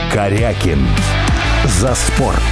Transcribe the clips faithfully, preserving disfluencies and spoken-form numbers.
Корякин. За спорт.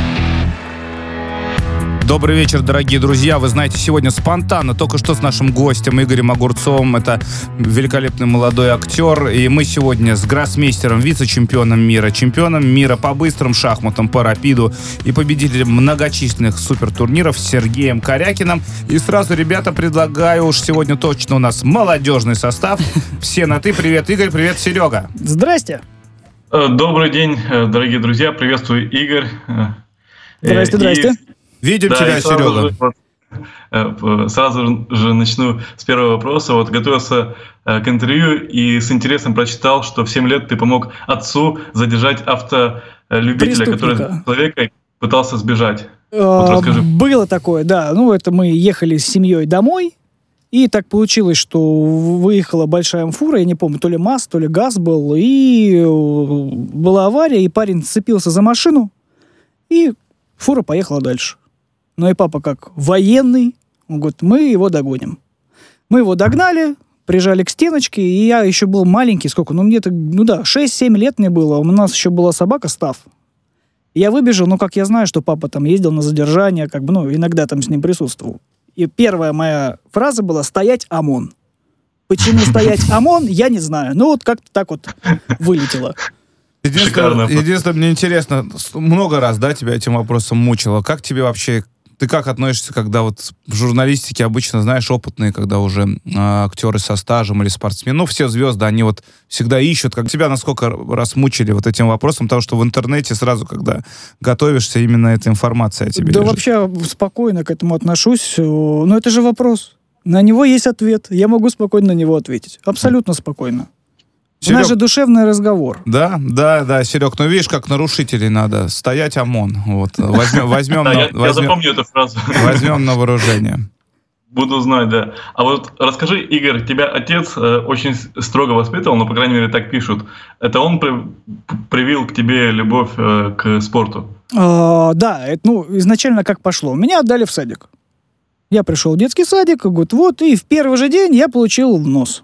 Добрый вечер, дорогие друзья. Вы знаете, сегодня спонтанно, только что с нашим гостем Игорем Огурцовым. Это великолепный молодой актер. И мы сегодня с гроссмейстером, вице-чемпионом мира, чемпионом мира по быстрым шахматам, по рапиду и победителем многочисленных супертурниров Сергеем Корякиным. И сразу, ребята, предлагаю, уж сегодня точно у нас молодежный состав. Все на «ты». Привет, Игорь. Привет, Серега. Здрасте. Добрый день, дорогие друзья. Приветствую, Игорь. Здрасте, здрасте. Видим да, тебя, сразу Серега. Же, сразу же начну с первого вопроса. Вот готовился к интервью и с интересом прочитал, что в семь лет ты помог отцу задержать автолюбителя, который с человека пытался сбежать. Вот расскажи. Было такое, да. Ну, это мы ехали с семьей домой, и так получилось, что выехала большая фура, я не помню, то ли МАЗ, то ли ГАЗ был, и была авария, и парень цепился за машину, и фура поехала дальше. Ну и папа как военный, он говорит, мы его догоним. Мы его догнали, прижали к стеночке, и я еще был маленький, сколько, ну где-то, ну да, шесть-семь лет мне было, у нас еще была собака Став. Я выбежал, ну как я знаю, что папа там ездил на задержание, как бы, ну иногда там с ним присутствовал. И первая моя фраза была «стоять, ОМОН». Почему стоять, ОМОН, я не знаю. Ну вот как-то так вот вылетело. Единственное, единственное, мне интересно, много раз, да, тебя этим вопросом мучило. Как тебе вообще, ты как относишься, когда вот в журналистике обычно, знаешь, опытные, когда уже э, актеры со стажем или спортсмены, ну, все звезды, они вот всегда ищут, как тебя насколько раз мучили вот этим вопросом, потому что в интернете сразу, когда готовишься, именно эта информация о тебе Да лежит. Вообще спокойно к этому отношусь, но это же вопрос. На него есть ответ, я могу спокойно на него ответить. Абсолютно спокойно. Серег... У нас же душевный разговор. Да, да, да, Серег, ну видишь, как нарушителей надо стоять, ОМОН. Вот, возьмем, возьмем, да, на, я, возьмем, я запомню эту фразу. Возьмем на вооружение. Буду знать, да. А вот расскажи, Игорь, тебя отец э, очень строго воспитывал, ну, по крайней мере, так пишут. Это он при, привил к тебе любовь э, к спорту? А, да, это, ну, изначально как пошло. Меня отдали в садик. Я пришел в детский садик, говорит, вот, и в первый же день я получил в нос.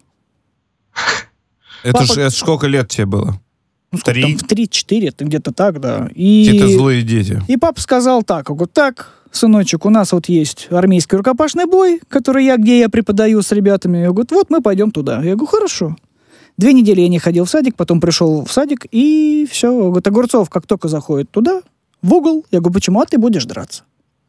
Это, Папа... ж, это сколько лет тебе было? Ну, сколько, Три? там, в три-четыре, где-то так, да. И... Какие-то злые дети. И папа сказал так, говорит, так, сыночек, у нас вот есть армейский рукопашный бой, который я, где я преподаю с ребятами. Я говорю, вот мы пойдем туда. Я говорю, хорошо. Две недели я не ходил в садик, потом пришел в садик, и все. Говорит, Огурцов, как только заходит туда, в угол, я говорю, почему? А ты будешь драться.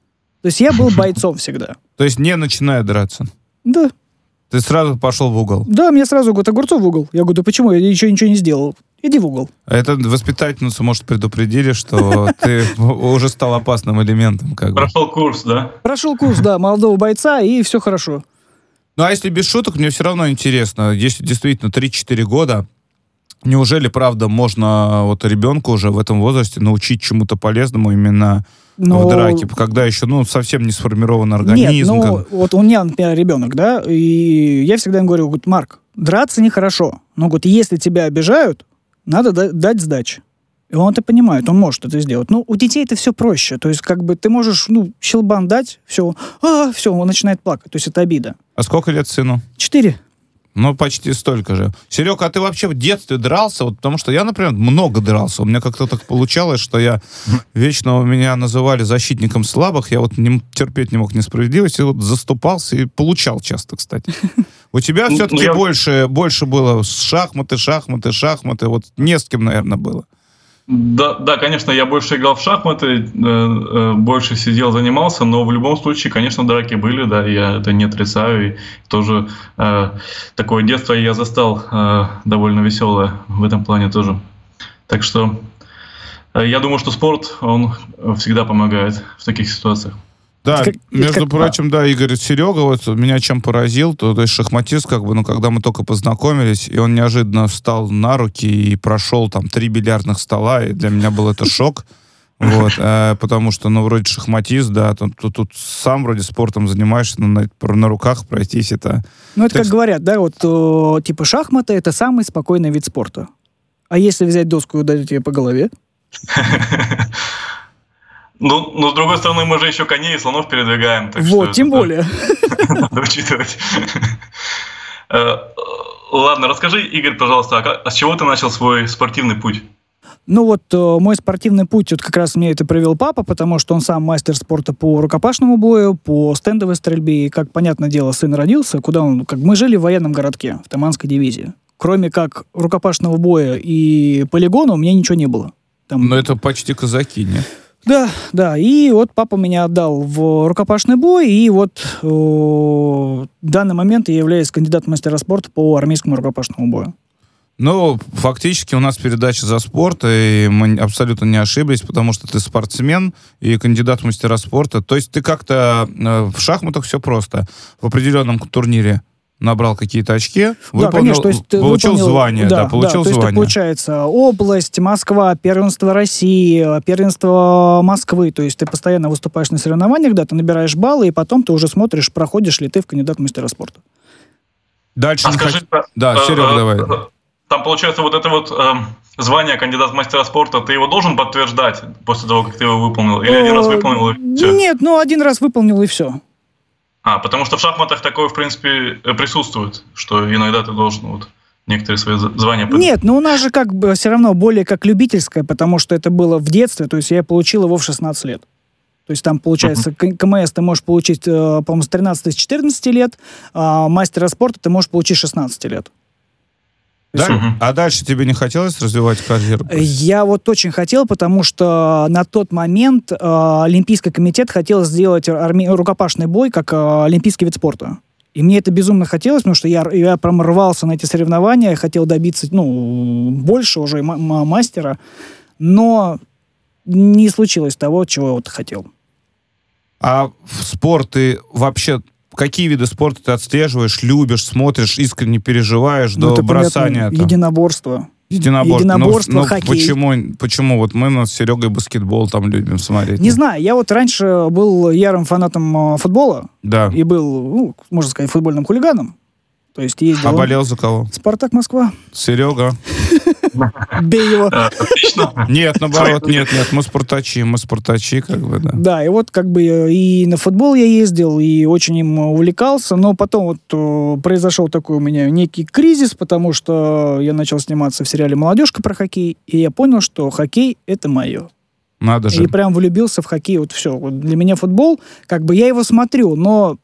То есть я был бойцом всегда. То есть не начиная драться? Да. Ты сразу пошел в угол? Да, мне сразу говорят, Огурцов в угол. Я говорю, да почему? Я еще ничего не сделал. Иди в угол. А это воспитательницу, может, предупредили, что ты уже стал опасным элементом. Как бы. Прошел курс, да? Прошел курс, да, молодого бойца, и все хорошо. Ну, а если без шуток, мне все равно интересно, если действительно три-четыре года, неужели, правда, можно вот ребенку уже в этом возрасте научить чему-то полезному именно Но... в драке, когда еще, ну, совсем не сформирован организм? Нет, ну, как... вот у меня, например, ребенок, да, и я всегда им говорю, говорю, Марк, драться нехорошо, но, говорит, если тебя обижают, надо дать сдачи. И он это понимает, он может это сделать. Ну, у детей это все проще, то есть, как бы, ты можешь, ну, щелбан дать, все, а, все, он начинает плакать, то есть, это обида. А сколько лет сыну? Четыре. Ну, почти столько же. Серега, а ты вообще в детстве дрался? Вот, потому что я, например, много дрался. У меня как-то так получалось, что я вечно меня называли защитником слабых. Я вот не, терпеть не мог несправедливости. И вот заступался и получал часто, кстати. У тебя все-таки я... больше, больше было шахматы, шахматы, шахматы. Вот не с кем, наверное, было. Да, да, конечно, я больше играл в шахматы, э, э, больше сидел, занимался, но в любом случае, конечно, драки были, да, я это не отрицаю, и тоже э, такое детство я застал э, довольно веселое в этом плане тоже. Так что э, я думаю, что спорт, он всегда помогает в таких ситуациях. Да, как, между как... прочим, да, Игорь Серега, вот меня чем поразил, то, то есть шахматист, как бы, ну, когда мы только познакомились, и он неожиданно встал на руки и прошел там три бильярдных стола, и для меня был это шок, вот, потому что, ну, вроде шахматист, да, тут, тут сам вроде спортом занимаешься, но на, на руках пройтись это... Ну, это как говорят, да, вот, типа, шахматы — это самый спокойный вид спорта. А если взять доску и ударить ее по голове? Ну, но с другой стороны, мы же еще коней и слонов передвигаем. Так вот, что тем это, более. Надо учитывать. Ладно, расскажи, Игорь, пожалуйста, а с чего ты начал свой спортивный путь? Ну вот э, мой спортивный путь, вот как раз мне это привел папа, потому что он сам мастер спорта по рукопашному бою, по стендовой стрельбе. И, как понятное дело, сын родился, куда он... Как мы жили в военном городке, в Таманской дивизии. Кроме как рукопашного боя и полигона у меня ничего не было. Там... Но это почти казаки, нет? Да, да. И вот папа меня отдал в рукопашный бой, и вот э, в данный момент я являюсь кандидатом мастера спорта по армейскому рукопашному бою. Ну, фактически у нас передача «За спорт», и мы абсолютно не ошиблись, потому что ты спортсмен и кандидат в мастера спорта. То есть ты как-то э, в шахматах все просто. В определенном турнире набрал какие-то очки, выполнил, да, конечно, то есть получил выполнил, звание. Да, да, получил да, то звание. есть это получается область, Москва, первенство России, первенство Москвы. То есть ты постоянно выступаешь на соревнованиях, да, ты набираешь баллы, и потом ты уже смотришь, проходишь ли ты в кандидат в мастера спорта. Дальше А не скажи, хот... Да, э, Серега, э, давай. э, Там, получается, вот это вот э, звание кандидат в мастера спорта, ты его должен подтверждать после того, как ты его выполнил? Или один раз выполнил, и все? Нет, ну один раз выполнил, и все. А, потому что в шахматах такое, в принципе, присутствует, что иногда ты должен вот некоторые свои звания... Нет, но у нас же как бы все равно более как любительское, потому что это было в детстве, то есть я получил его в шестнадцать лет. То есть там, получается, uh-huh. КМС ты можешь получить, по-моему, с тринадцати-четырнадцати лет, а мастера спорта ты можешь получить с шестнадцати лет. Да? Uh-huh. А дальше тебе не хотелось развивать карьеру? Я вот очень хотел, потому что на тот момент э, Олимпийский комитет хотел сделать арми... рукопашный бой как э, олимпийский вид спорта. И мне это безумно хотелось, потому что я, я прям рвался на эти соревнования, хотел добиться, ну, больше уже м- м- мастера, но не случилось того, чего я вот хотел. А в спорт ты вообще... Какие виды спорта ты отслеживаешь, любишь, смотришь, искренне переживаешь ну, до бросания? Понятно, единоборство. Единоборство. Единоборство, ну, ну, хоккей. Почему, почему вот мы с Серегой баскетбол там любим смотреть? Не знаю, я вот раньше был ярым фанатом футбола. Да. И был, ну, можно сказать, футбольным хулиганом. То есть ездил... А болел за кого? Спартак Москва. Серега. Бей его. Нет, наоборот, нет, нет, мы спартачи, мы спартачи, как бы, да. Да, и вот как бы и на футбол я ездил, и очень им увлекался, но потом вот произошел такой у меня некий кризис, потому что я начал сниматься в сериале «Молодежка» про хоккей, и я понял, что хоккей — это мое. Надо же. И прям влюбился в хоккей, вот все. Вот для меня футбол, как бы я его смотрю, но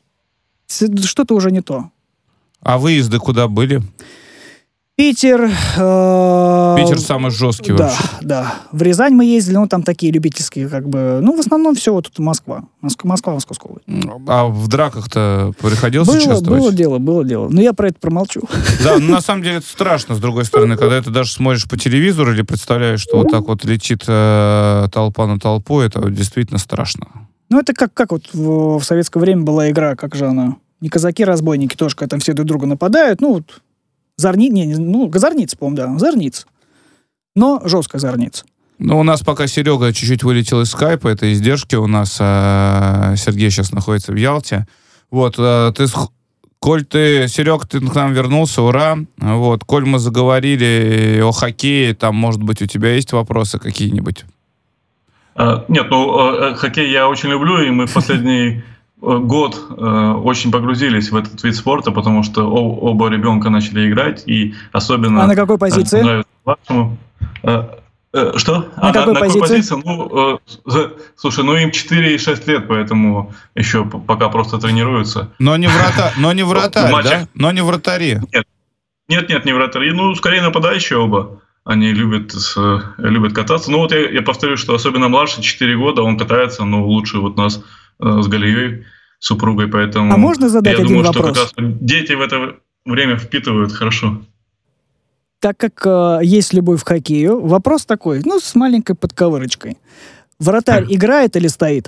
что-то уже не то. А выезды куда были? Питер. Э, Питер самый жесткий да, вообще. Да, в Рязань мы ездили, ну, там такие любительские, как бы, ну, в основном все вот тут Москва. Москва, Москва, Московская область. А в драках-то приходилось было, участвовать? Было дело, было дело. Но я про это промолчу. Да, ну, на самом деле это страшно, с другой стороны, когда ты даже смотришь по телевизору или представляешь, что вот так вот летит э, толпа на толпу, это действительно страшно. Ну, это как, как вот в, в советское время была игра, как же она? Не казаки-разбойники тоже, когда там все друг друга нападают, ну, вот Зорни... Не, не, ну, Зорница, по-моему, да, Зорница. Но жесткая Зорница. Ну, у нас пока Серега чуть-чуть вылетел из скайпа, это издержки у нас, а Сергей сейчас находится в Ялте. Вот, ты, коль ты, Серег, ты к нам вернулся, ура. Вот, коль мы заговорили о хоккее, там, может быть, у тебя есть вопросы какие-нибудь? Нет, ну, хоккей я очень люблю, и мы в последний... год э, очень погрузились в этот вид спорта, потому что о, оба ребенка начали играть, и особенно... А на какой позиции? Нравится вашему. Э, э, что? На а, какой на, позиции? На какой позиции? Ну, э, слушай, ну им четыре и шесть лет, поэтому еще пока просто тренируются. Но не, врата, но не вратарь, да? Но не вратари. Нет, нет, нет, не вратари. Ну, скорее нападающие оба. Они любят, э, любят кататься. Ну, вот я, я повторю, что особенно младше, четыре года, он катается, но лучше вот нас э, с Галией, супругой, поэтому... А можно задать я один думаю, вопрос? что как раз дети в это время впитывают хорошо. Так как э, есть любовь к хоккею, вопрос такой, ну, с маленькой подковырочкой. Вратарь играет или стоит?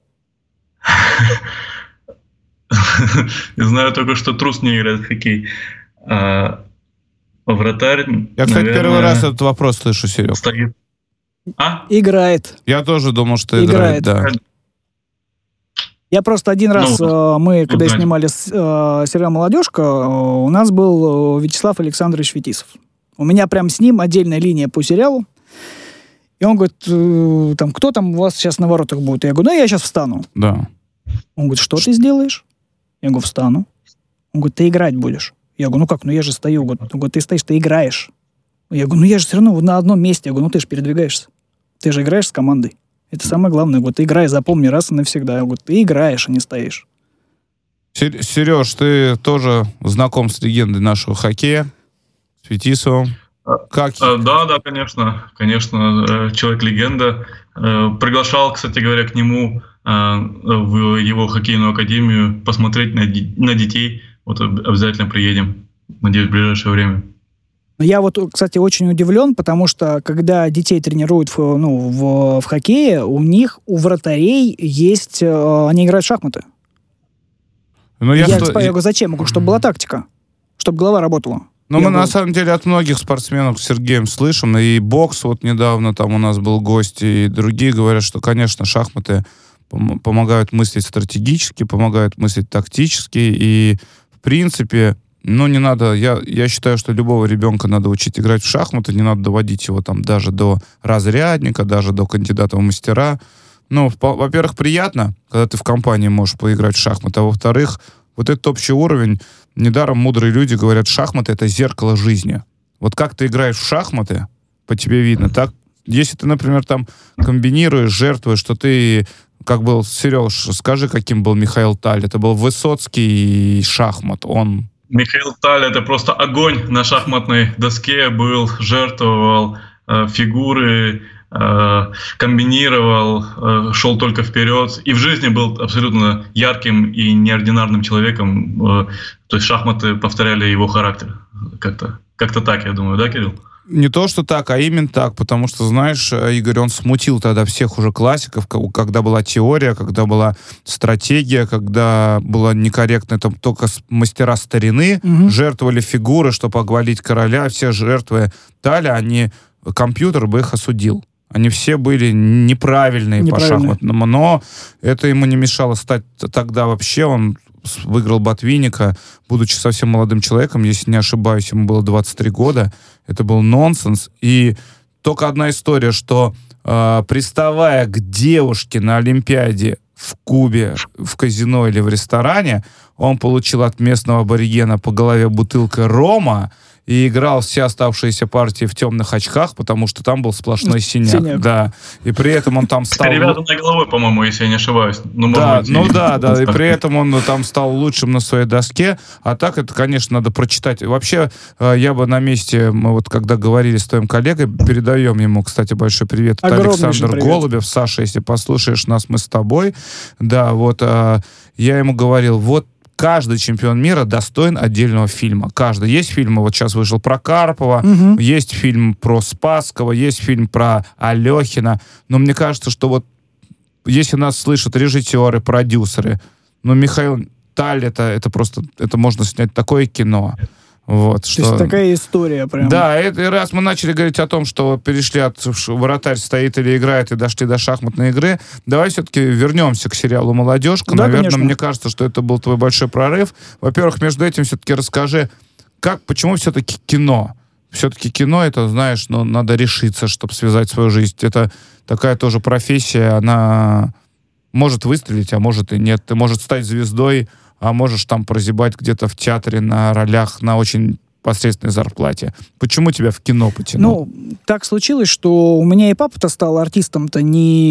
Я знаю только, что трус не играет в хоккей. А вратарь, Я, кстати, наверное, первый раз этот вопрос слышу, Серег. стоит. А? Играет. Я тоже думал, что играет, Играет. да. Я просто один раз, Ну, э, мы, когда знать. снимали э, сериал «Молодежка», э, у нас был э, Вячеслав Александрович Фетисов. У меня прям с ним отдельная линия по сериалу. И он говорит, э, там, кто там у вас сейчас на воротах будет? Я говорю, ну, я сейчас встану. Да. Он говорит, что ты сделаешь? Я говорю, встану. Он говорит, ты играть будешь. Я говорю, ну как, ну я же стою. Он говорит, ты стоишь, ты играешь. Я говорю, ну я же все равно на одном месте. Я говорю, ну ты же передвигаешься. Ты же играешь с командой. Это самое главное. Вот играй, запомни раз и навсегда. Я говорю, ты играешь, а не стоишь. Сереж, ты тоже знаком с легендой нашего хоккея, с Фетисовым. Как? Да, да, конечно. Конечно, человек-легенда. Приглашал, кстати говоря, к нему в его хоккейную академию посмотреть на, на детей. Вот обязательно приедем. Надеюсь, в ближайшее время. Я вот, кстати, очень удивлен, потому что когда детей тренируют в, ну, в, в хоккее, у них, у вратарей есть... Они играют в шахматы. Ну, я, я, сто... я говорю, зачем? Я говорю, чтобы была тактика, чтобы голова работала. Ну, мы, говорю... на самом деле, от многих спортсменов с Сергеем слышим, и бокс вот недавно там у нас был гость, и другие говорят, что, конечно, шахматы пом- помогают мыслить стратегически, помогают мыслить тактически, и, в принципе... Ну, не надо, я, я считаю, что любого ребенка надо учить играть в шахматы, не надо доводить его там даже до разрядника, даже до кандидата в мастера. Ну, во-первых, приятно, когда ты в компании можешь поиграть в шахматы, а во-вторых, вот этот общий уровень, недаром мудрые люди говорят, шахматы — это зеркало жизни. Вот как ты играешь в шахматы, по тебе видно, так, если ты, например, там комбинируешь, жертвуешь, что ты... Как был, Сереж, скажи, каким был Михаил Таль? Это был Высоцкий шахмат, он... Михаил Таль — это просто огонь на шахматной доске был, жертвовал э, фигуры, э, комбинировал, э, шел только вперед. И в жизни был абсолютно ярким и неординарным человеком. Э, то есть шахматы повторяли его характер. Как-то, как-то так, я думаю, да, Кирилл? Не то, что так, а именно так, потому что, знаешь, Игорь, он смутил тогда всех уже классиков, когда была теория, когда была стратегия, когда было некорректно, там только мастера старины угу. жертвовали фигуры, чтобы оглавить короля, все жертвы Таля, они, компьютер бы их осудил. Они все были неправильные по шахматному, но это ему не мешало стать тогда вообще, он выиграл Ботвинника, будучи совсем молодым человеком, если не ошибаюсь, ему было двадцать три года. Это был нонсенс. И только одна история, что э, приставая к девушке на Олимпиаде в Кубе, в казино или в ресторане, он получил от местного аборигена по голове бутылкой рома и играл все оставшиеся партии в темных очках, потому что там был сплошной синяк. синяк. Да. И при этом он там стал... С перевязанной головой, по-моему, если я не ошибаюсь. Ну, да, быть, ну и... да, да. И при этом он там стал лучшим на своей доске. А так это, конечно, надо прочитать. Вообще, я бы на месте, мы вот когда говорили с твоим коллегой, передаем ему, кстати, большой привет. Это Александр привет. Голубев. Саша, если послушаешь нас, мы с тобой. Да, вот я ему говорил, вот каждый чемпион мира достоин отдельного фильма. Каждый. Есть фильмы, вот сейчас вышел про Карпова, угу. есть фильм про Спасского, есть фильм про Алехина. Но мне кажется, что вот если нас слышат режиссеры, продюсеры, ну, Михаил Таль, это, это просто, это можно снять такое кино. Вот, То что... есть такая история прям. Да, и раз мы начали говорить о том, что перешли от вратарь стоит или играет и дошли до шахматной игры, давай все-таки вернемся к сериалу «Молодежка». Да, наверное, конечно. Мне кажется, что это был твой большой прорыв. Во-первых, между этим все-таки расскажи, как, почему все-таки кино? Все-таки кино, это, знаешь, ну, надо решиться, чтобы связать свою жизнь. Это такая тоже профессия, она может выстрелить, а может и нет. Ты можешь стать звездой, а можешь там прозябать где-то в театре на ролях на очень посредственной зарплате. Почему тебя в кино потянуло? Ну, так случилось, что у меня и папа-то стал артистом-то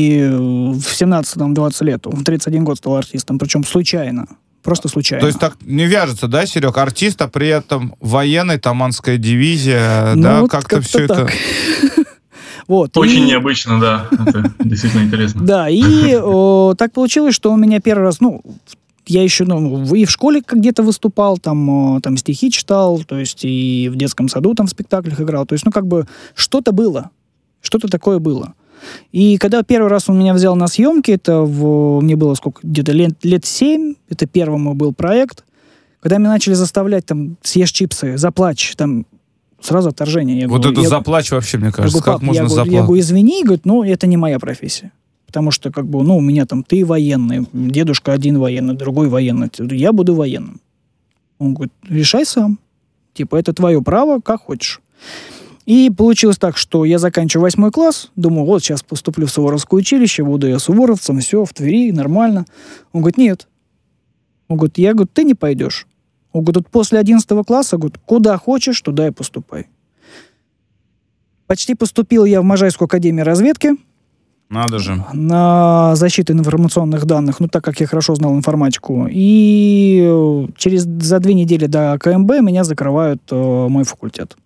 не в семнадцать-двадцать лет, он в тридцать один год стал артистом, причем случайно. Просто случайно. То есть так не вяжется, да, Серег? Артист, а при этом военный, Таманская дивизия, ну, да, вот как-то, как-то все так. Это... Вот, Очень и... необычно, да. Это действительно интересно. Да, и о, так получилось, что у меня первый раз, ну, я еще, ну, и в школе где-то выступал, там, там стихи читал, то есть и в детском саду там в спектаклях играл. То есть, ну, как бы что-то было, что-то такое было. И когда первый раз он меня взял на съемки, это в, мне было сколько, где-то лет, лет семь, это первый мой был проект, когда меня начали заставлять, там, съешь чипсы, заплачь, там, сразу отторжение. Я вот говорю, это я, заплачь вообще, мне кажется, я говорю, как можно я заплакать? Я говорю, извини, говорит, ну, это не моя профессия. Потому что, как бы, ну, у меня там, ты военный, дедушка один военный, другой военный. Я буду военным. Он говорит, решай сам. Типа, это твое право, как хочешь. И получилось так, что я заканчиваю восьмой класс, думаю, вот, сейчас поступлю в Суворовское училище, буду я суворовцем, все, в Твери, нормально. Он говорит, нет. Он говорит, я, говорю, ты не пойдешь. Он говорит, после одиннадцатого класса, говорит, куда хочешь, туда и поступай. Почти поступил я в Можайскую академию разведки. Надо же. На защиту информационных данных, ну, так как я хорошо знал информатику. И через за две недели до КМБ меня закрывают э, мой факультет.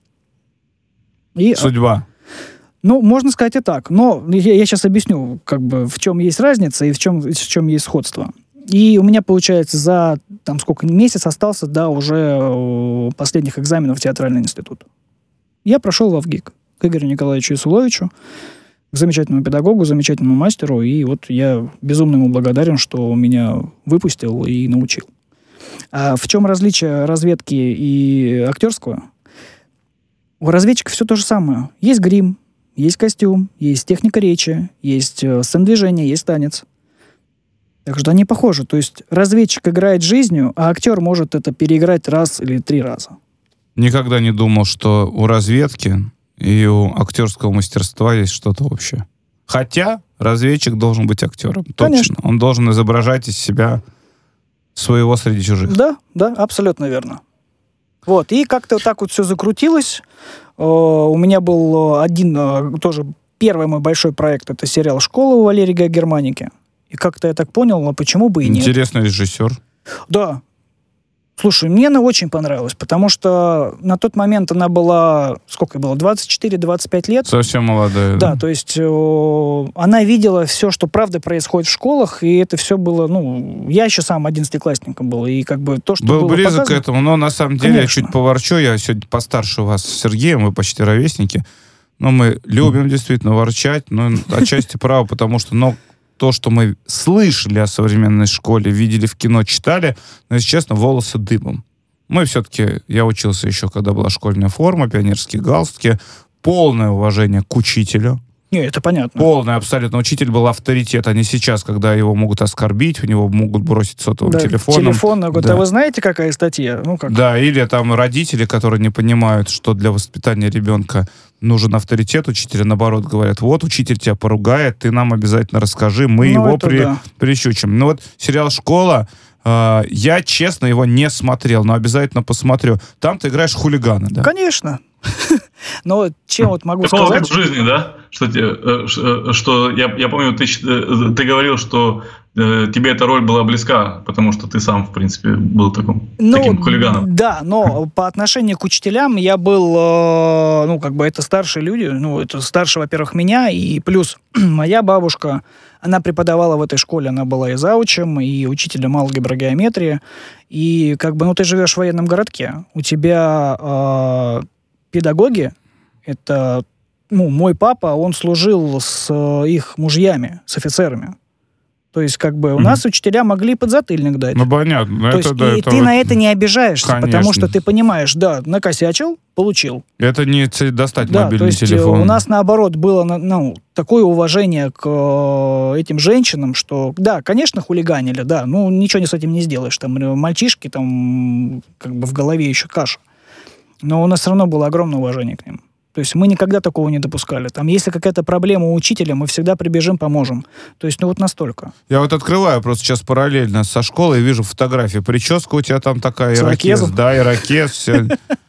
И, Судьба. Ну, можно сказать и так. Но я, я сейчас объясню, как бы, в чем есть разница и в чем, в чем есть сходство. И у меня, получается, за там сколько, месяц остался до уже э, последних экзаменов в театральный институт. Я прошел в ВГИК к Игорю Николаевичу Исуловичу, к замечательному педагогу, замечательному мастеру, и вот я безумно ему благодарен, что меня выпустил и научил. А в чем различие разведки и актерского? У разведчика все то же самое. Есть грим, есть костюм, есть техника речи, есть сцена движения, есть танец. Так что они похожи. То есть разведчик играет жизнью, а актер может это переиграть раз или три раза. Никогда не думал, что у разведки и у актерского мастерства есть что-то общее. Хотя разведчик должен быть актером. Конечно. Точно. Он должен изображать из себя своего среди чужих. Да, да, абсолютно верно. Вот, и как-то вот так вот все закрутилось. У меня был один, тоже первый мой большой проект, это сериал «Школа» у Валерия Гая Германики. И как-то я так понял, а почему бы и нет. Интересный режиссер. Да. Слушай, мне она очень понравилась, потому что на тот момент она была, сколько было, двадцать четыре - двадцать пять лет. Совсем молодая. Да, Да, то есть э, она видела все, что правда происходит в школах, и это все было, ну, я еще сам одиннадцатиклассником был, и как бы то, что Был было близок к показано... этому, но на самом деле Конечно. я чуть поворчу. Я сегодня постарше вас с Сергеем, мы почти ровесники. Но мы любим действительно ворчать, но отчасти право, потому что, но то, что мы слышали о современной школе, видели в кино, читали, но, если честно, волосы дыбом. Мы все-таки, я учился еще, когда была школьная форма, пионерские галстуки, полное уважение к учителю. Не, это понятно. Полный абсолютно. Учитель был авторитет, а не сейчас, когда его могут оскорбить, у него могут бросить сотовым Да, телефоном. телефон, говорит, Да. а вы знаете, какая статья? Ну, как? Да, или там родители, которые не понимают, что для воспитания ребенка нужен авторитет учителя, наоборот, говорят, вот, учитель тебя поругает, ты нам обязательно расскажи, мы Ну, его это при... да. прищучим. Ну вот сериал «Школа», э, я, честно, его не смотрел, но обязательно посмотрю. Там ты играешь хулигана, да? Конечно. Но чем вот могу Такого сказать... как в жизни, да? Что, те, э, ш- э, что я, я помню, ты, щ- э, ты говорил, что э, тебе эта роль была близка, потому что ты сам, в принципе, был таким, Ну, таким хулиганом. Да, но по отношению к учителям я был, э, ну, как бы это старшие люди, ну, это старше, во-первых, меня, и плюс моя бабушка, она преподавала в этой школе, она была и заучем, и учителем алгебры, геометрии, и как бы, ну, ты живешь в военном городке, у тебя э, педагоги, это, ну, мой папа, он служил с э, их мужьями, с офицерами. То есть, как бы, у Мгм. нас учителя могли подзатыльник дать. Ну, понятно. То это, есть, да, и это ты вот- на это не обижаешься, потому Конечно. что ты понимаешь, да, накосячил, получил. Это не цель достать Да, то мобильный есть э, телефон. у нас, наоборот, было на- ну, такое уважение к э, этим женщинам, что, да, конечно, хулиганили, да, ну, ничего не с этим не сделаешь. Там э, мальчишки, там, как бы в голове еще каша. Но у нас все равно было огромное уважение к ним. То есть мы никогда такого не допускали. Там, если какая-то проблема у учителя, мы всегда прибежим, поможем. То есть, ну, вот настолько. Я вот открываю просто сейчас параллельно со школой и вижу фотографии. Прическа у тебя там такая, С ирокез, ирокезом. да, ирокез, все.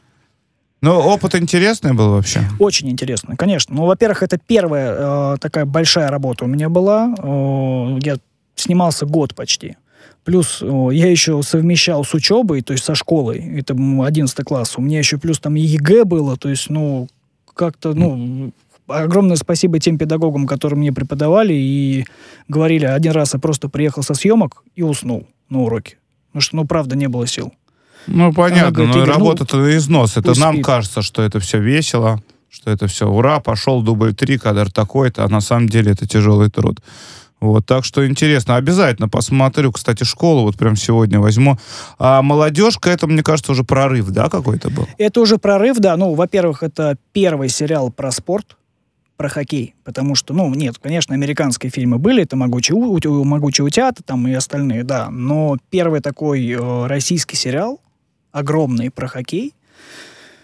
Ну, опыт интересный был вообще. Очень интересно, конечно. Ну, во-первых, это первая э, такая большая работа у меня была. Э, я снимался год почти. Плюс э, я еще совмещал с учебой, то есть со школой. Это м, одиннадцатый класс. У меня еще плюс там и ЕГЭ было. То есть, ну, как-то, ну... Огромное спасибо тем педагогам, которые мне преподавали и говорили, один раз я просто приехал со съемок и уснул на уроке. Потому что, ну, правда, не было сил. Ну, понятно, говорит, но и Игорь, ну, работа-то на износ. Это пусть нам спит. кажется, что это все весело, что это все ура, пошел дубль три, кадр такой-то, а на самом деле это тяжелый труд. Вот, так что интересно. Обязательно посмотрю, кстати, школу, вот прям сегодня возьму. А молодежка, это, мне кажется, уже прорыв, да, какой-то был? Это уже прорыв, да. Ну, во-первых, это первый сериал про спорт, про хоккей. Потому что, ну, нет, конечно, американские фильмы были, это «Могучие, у- у- «Могучие утята» там и остальные, да. Но первый такой э, российский сериал, огромный, про хоккей,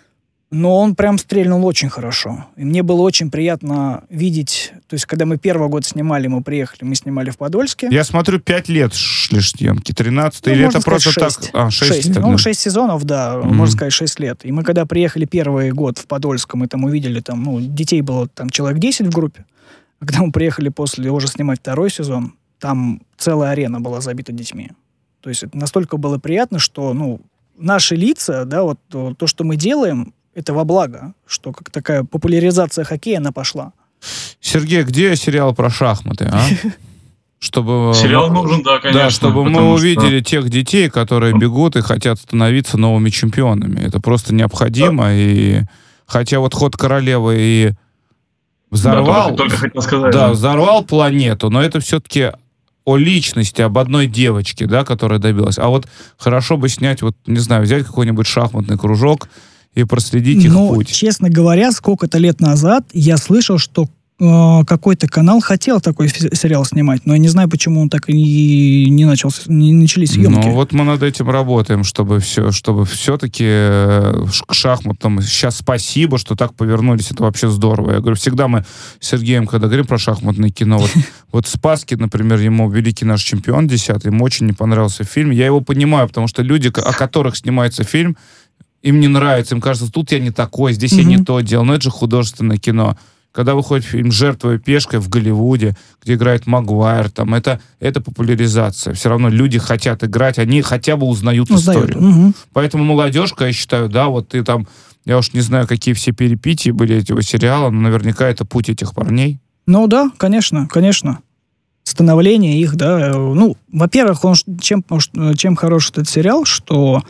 Но он прям стрельнул очень хорошо. И мне было очень приятно видеть... То есть, когда мы первый год снимали, мы приехали, мы снимали в Подольске. Я смотрю, пять лет шли съемки. тринадцатый, ну, или это сказать, просто шесть. так? А, шесть. шесть. Ну, шесть сезонов, да, mm-hmm. можно сказать, шесть лет. И мы, когда приехали первый год в Подольск, мы там увидели, там, ну, детей было там человек десять в группе. А когда мы приехали после уже снимать второй сезон, там целая арена была забита детьми. То есть, это настолько было приятно, что, ну, наши лица, да, вот то, то что мы делаем, это во благо, что как такая популяризация хоккея, она пошла. Сергей, где сериал про шахматы, а? Чтобы, сериал нужен, да, конечно. Да, чтобы мы увидели что... тех детей, которые бегут и хотят становиться новыми чемпионами. Это просто необходимо. Да. И хотя вот ход королевы и взорвал... Да, только, только хотел сказать. Да, да, взорвал планету, но это все-таки о личности, об одной девочке, да, которая добилась. А вот хорошо бы снять, вот, не знаю, взять какой-нибудь шахматный кружок и проследить их ну, путь. Честно говоря, сколько-то лет назад я слышал, что э, какой-то канал хотел такой фи- сериал снимать, но я не знаю, почему он так и не начал, не начались съемки. Ну, вот мы над этим работаем, чтобы все, чтобы все-таки э, к шахматам сейчас спасибо, что так повернулись, это вообще здорово. Я говорю, всегда мы с Сергеем, когда говорим про шахматное кино, вот, вот Спасский, например, ему великий наш чемпион десятый, ему очень не понравился фильм. Я его понимаю, потому что люди, о которых снимается фильм, им не нравится, им кажется, тут я не такой, здесь mm-hmm. я не то делал, но это же художественное кино. Когда выходит фильм «Жертвуя пешкой» в Голливуде, где играет Магуайр, там, это, это популяризация. Все равно люди хотят играть, они хотя бы узнают, узнают. историю. Mm-hmm. Поэтому молодежка, я считаю, да, вот ты там, я уж не знаю, какие все перипетии были этого сериала, но наверняка это путь этих парней. Ну да, конечно, конечно. Становление их, да. Ну, во-первых, он чем, чем хорош этот сериал, что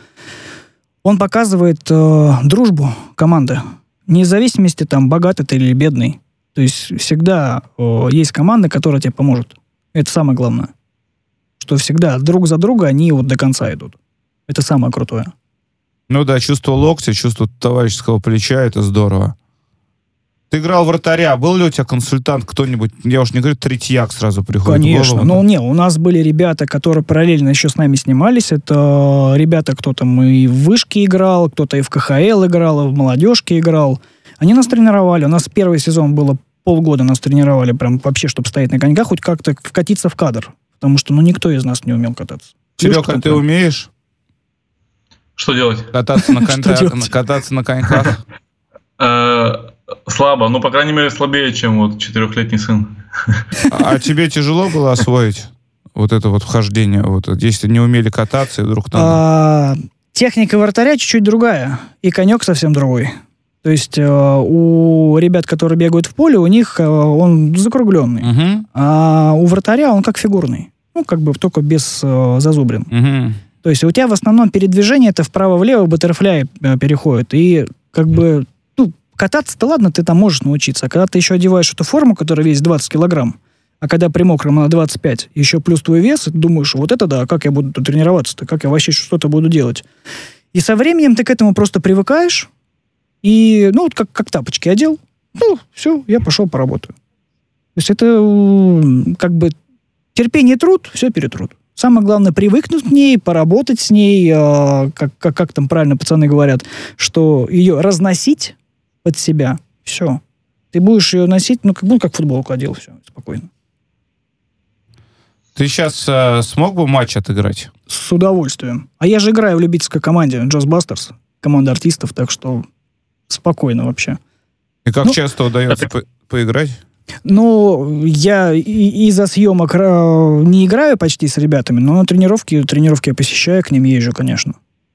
он показывает э, дружбу команды. Не в зависимости, там, богатый ты или бедный. То есть всегда э, есть команда, которая тебе поможет. Это самое главное. Что всегда друг за друга они вот до конца идут. Это самое крутое. Ну да, чувство локтя, чувство товарищеского плеча, это здорово. Ты играл вратаря. Был ли у тебя консультант кто-нибудь? Я уж не говорю, третьяк сразу приходит Конечно. в голову. Ну, не, у нас были ребята, которые параллельно еще с нами снимались. Это ребята, кто там и в вышке играл, кто-то и в ка ха эл играл, и в молодежке играл. Они нас тренировали. У нас первый сезон было полгода, нас тренировали прям вообще, чтобы стоять на коньках, хоть как-то вкатиться в кадр. Потому что, ну, никто из нас не умел кататься. Серега, а ты умеешь? Что делать? Кататься на коньках? Кататься на коньках? Слабо, ну, по крайней мере, слабее, чем вот четырехлетний сын. А тебе тяжело было освоить вот это вот вхождение? Вот, если не умели кататься, и вдруг надо... А, техника вратаря чуть-чуть другая, и конек совсем другой. То есть у ребят, которые бегают в поле, у них он закругленный. Угу. А у вратаря он как фигурный. Ну, как бы только без зазубрин. Угу. То есть у тебя в основном передвижение это вправо-влево баттерфляй переходит. И как бы... Кататься-то ладно, ты там можешь научиться. А когда ты еще одеваешь эту форму, которая весит двадцать килограмм, а когда при мокром она двадцать пять, еще плюс твой вес, ты думаешь, вот это да, как я буду тренироваться-то, как я вообще что-то буду делать. И со временем ты к этому просто привыкаешь, и, ну, вот как, как тапочки одел, ну, все, я пошел поработаю. То есть это как бы терпение и труд, все перетрут. Самое главное, привыкнуть к ней, поработать с ней, э, как, как, как там правильно пацаны говорят, что ее разносить под себя. Все. Ты будешь ее носить, ну, как будто как футболку одел, все, спокойно. Ты сейчас э, смог бы матч отыграть? С удовольствием. А я же играю в любительской команде Джаз Бастерс, команда артистов, так что спокойно вообще. И как ну, часто удается по- поиграть? Ну, я и- из-за съемок э, не играю почти с ребятами, но на тренировки, тренировки я посещаю, к ним езжу, конечно.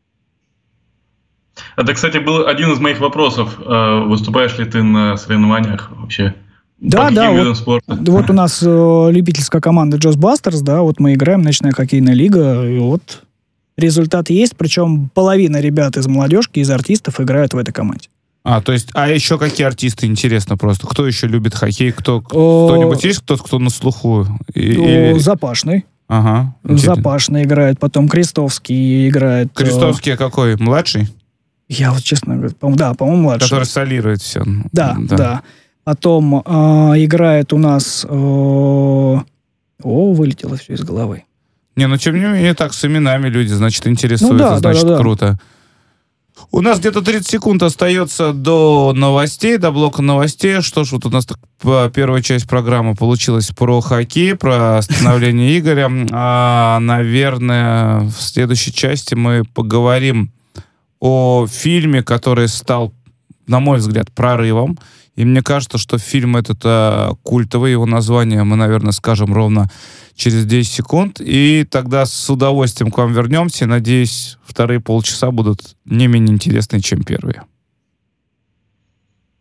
Это, кстати, был один из моих вопросов. Выступаешь ли ты на соревнованиях вообще? Да, По да. каким видам Вот, спорта? вот у нас э, любительская команда Джаз Бастерс, да, вот мы играем, ночная хоккейная лига, и вот результат есть, причем половина ребят из молодежки, из артистов играют в этой команде. А, то есть, а еще какие артисты, интересно просто? Кто еще любит хоккей? Кто, кто-нибудь есть, кто, кто на слуху? И, или... Запашный. Ага. Запашный играет, потом Крестовский играет. Крестовский какой? Младший? Я вот честно говорю, по-моему, да, по-моему, младший. Который солирует все. Да, да. да. Потом э, играет у нас... Э, о, вылетело все из головы. Не, ну тем не менее, так, с именами люди, значит, интересуются, ну, да, значит, да, да, круто. У нас где-то тридцать секунд остается до новостей, до блока новостей. Что ж, вот у нас так, первая часть программы получилась про хоккей, про становление Игоря. А, наверное, в следующей части мы поговорим о фильме, который стал, на мой взгляд, прорывом. И мне кажется, что фильм этот а, культовый. Его название мы, наверное, скажем ровно через десять секунд. И тогда с удовольствием к вам вернемся. Надеюсь, вторые полчаса будут не менее интересные, чем первые.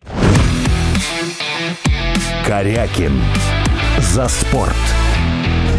Корякин. За спорт.